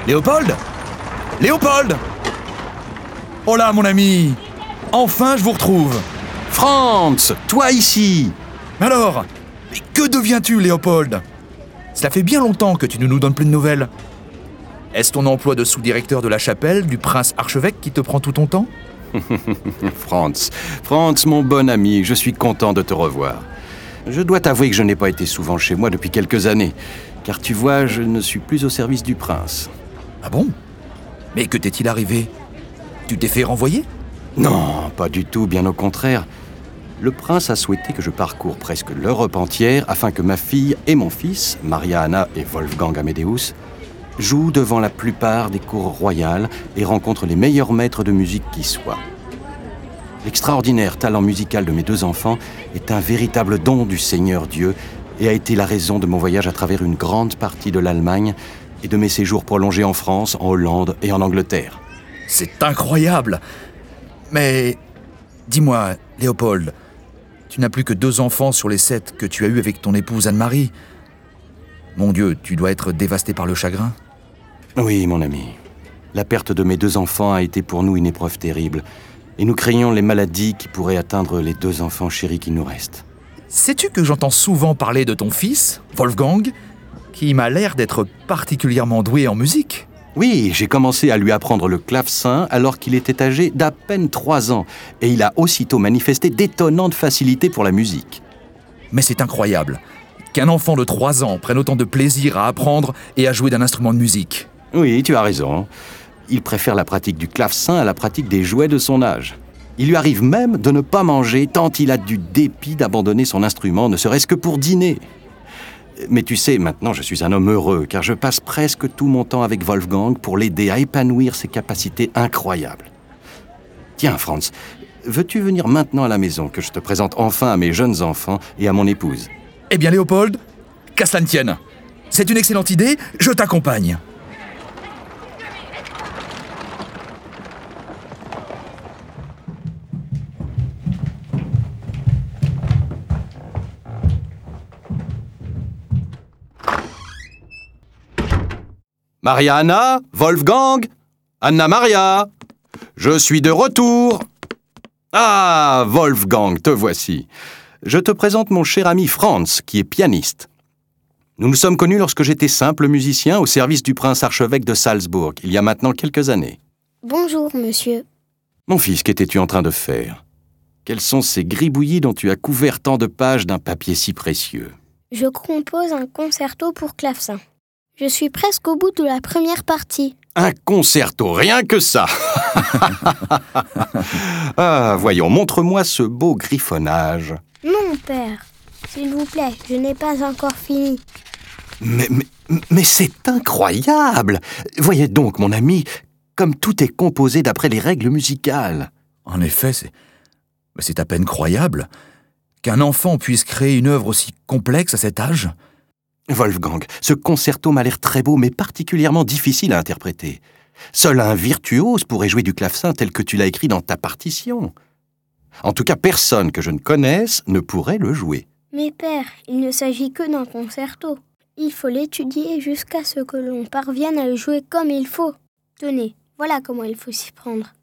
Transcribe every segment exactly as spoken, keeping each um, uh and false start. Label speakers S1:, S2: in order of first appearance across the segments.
S1: Léopold Léopold Oh là, mon ami! Enfin, je vous retrouve!
S2: Franz, toi ici!
S1: Alors, mais que deviens-tu, Léopold? Cela fait bien longtemps que tu ne nous donnes plus de nouvelles. Est-ce ton emploi de sous-directeur de la chapelle du prince archevêque qui te prend tout ton temps?
S2: Franz, Franz, mon bon ami, je suis content de te revoir. Je dois t'avouer que je n'ai pas été souvent chez moi depuis quelques années, car tu vois, je ne suis plus au service du prince.
S1: Ah bon? Mais que t'est-il arrivé? Tu t'es fait renvoyer?
S2: Non, pas du tout, bien au contraire. Le prince a souhaité que je parcours presque l'Europe entière afin que ma fille et mon fils, Maria Anna et Wolfgang Amadeus, jouent devant la plupart des cours royales et rencontrent les meilleurs maîtres de musique qui soient. L'extraordinaire talent musical de mes deux enfants est un véritable don du Seigneur Dieu et a été la raison de mon voyage à travers une grande partie de l'Allemagne et de mes séjours prolongés en France, en Hollande et en Angleterre.
S1: C'est incroyable! Mais dis-moi, Léopold, tu n'as plus que deux enfants sur les sept que tu as eus avec ton épouse Anne-Marie. Mon Dieu, tu dois être dévasté par le chagrin.
S2: Oui, mon ami. La perte de mes deux enfants a été pour nous une épreuve terrible. Et nous craignons les maladies qui pourraient atteindre les deux enfants chéris qui nous restent.
S1: Sais-tu que j'entends souvent parler de ton fils, Wolfgang, qui m'a l'air d'être particulièrement doué en musique?
S2: Oui, j'ai commencé à lui apprendre le clavecin alors qu'il était âgé d'à peine trois ans. Et il a aussitôt manifesté d'étonnantes facilités pour la musique.
S1: Mais c'est incroyable qu'un enfant de trois ans prenne autant de plaisir à apprendre et à jouer d'un instrument de musique.
S2: Oui, tu as raison. Il préfère la pratique du clavecin à la pratique des jouets de son âge. Il lui arrive même de ne pas manger tant il a du dépit d'abandonner son instrument, ne serait-ce que pour dîner. Mais tu sais, maintenant je suis un homme heureux, car je passe presque tout mon temps avec Wolfgang pour l'aider à épanouir ses capacités incroyables. Tiens, Franz, veux-tu venir maintenant à la maison, que je te présente enfin à mes jeunes enfants et à mon épouse?
S1: Eh bien, Léopold, qu'à cela ne tienne. C'est une excellente idée, je t'accompagne.
S2: Maria Anna, Wolfgang, Anna Maria, je suis de retour. Ah, Wolfgang, te voici. Je te présente mon cher ami Franz, qui est pianiste. Nous nous sommes connus lorsque j'étais simple musicien au service du prince archevêque de Salzbourg, il y a maintenant quelques années.
S3: Bonjour, monsieur.
S2: Mon fils, qu'étais-tu en train de faire? Quels sont ces gribouillis dont tu as couvert tant de pages d'un papier si précieux?
S3: Je compose un concerto pour clavecin. Je suis presque au bout de la première partie.
S2: Un concerto, rien que ça. Ah, voyons, montre-moi ce beau griffonnage.
S3: Non, père. S'il vous plaît, je n'ai pas encore fini.
S2: Mais, mais, mais c'est incroyable! Voyez donc, mon ami, comme tout est composé d'après les règles musicales.
S1: En effet, c'est, c'est à peine croyable qu'un enfant puisse créer une œuvre aussi complexe à cet âge.
S2: Wolfgang, ce concerto m'a l'air très beau, mais particulièrement difficile à interpréter. Seul un virtuose pourrait jouer du clavecin tel que tu l'as écrit dans ta partition. En tout cas, personne que je ne connaisse ne pourrait le jouer.
S3: Mais père, il ne s'agit que d'un concerto. Il faut l'étudier jusqu'à ce que l'on parvienne à le jouer comme il faut. Tenez, voilà comment il faut s'y prendre.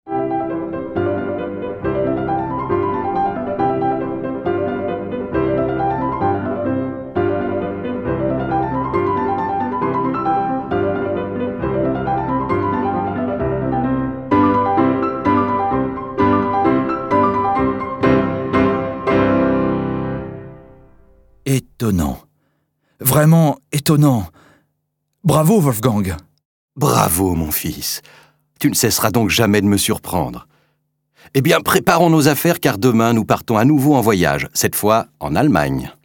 S1: Étonnant. Vraiment étonnant. Bravo, Wolfgang.
S2: Bravo, mon fils. Tu ne cesseras donc jamais de me surprendre. Eh bien, préparons nos affaires car demain nous partons à nouveau en voyage, cette fois en Allemagne.